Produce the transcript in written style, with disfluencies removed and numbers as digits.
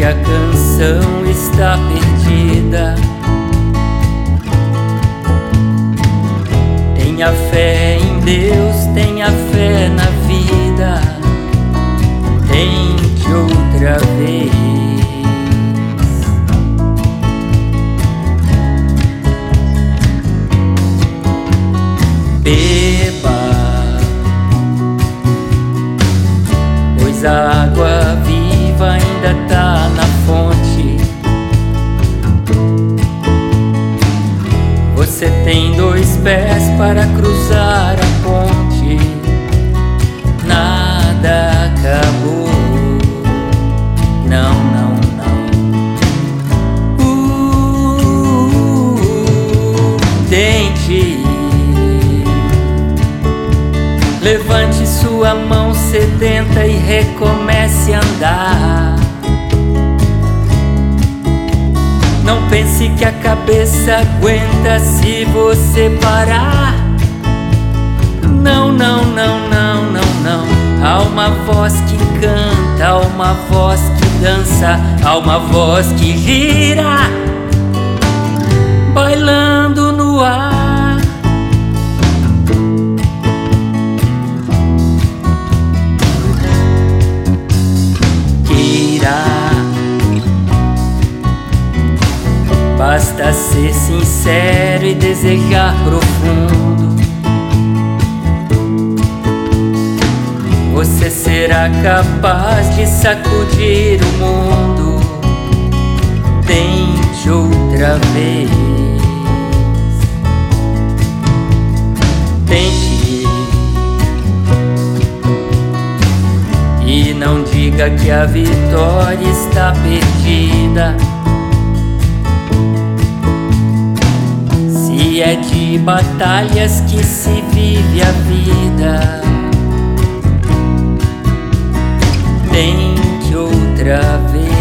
que a canção está perdida. Tenha fé em Deus, tenha fé na vida. Tente outra vez. Beba, pois a água viva ainda tá na fonte. Você tem 2 pés para cruzar a ponte. Nada acabou. Não, não, não. Tente. Levante sua mão sedenta e recomece a andar. Não pense que a cabeça aguenta se você parar. Não, não, não, não, não, não. Há uma voz que canta, há uma voz que dança, há uma voz que gira, bailando no ar. Basta ser sincero e desejar profundo. Você será capaz de sacudir o mundo. Tente outra vez. Tente. E não diga que a vitória está perdida. E é de batalhas que se vive a vida. Tente outra vez.